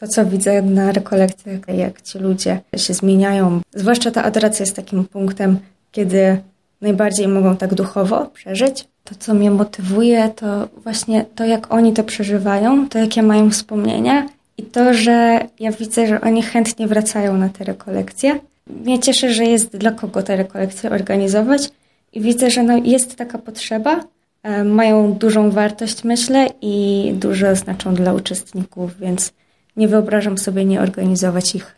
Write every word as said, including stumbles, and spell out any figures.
to, co widzę na rekolekcjach, jak ci ludzie się zmieniają. Zwłaszcza ta adoracja jest takim punktem, kiedy najbardziej mogą tak duchowo przeżyć. To, co mnie motywuje, to właśnie to, jak oni to przeżywają, to, jakie mają wspomnienia i to, że ja widzę, że oni chętnie wracają na te rekolekcje. Mnie cieszy, że jest dla kogo te rekolekcje organizować i widzę, że no jest taka potrzeba. Mają dużą wartość, myślę, i dużo znaczą dla uczestników, więc nie wyobrażam sobie nie organizować ich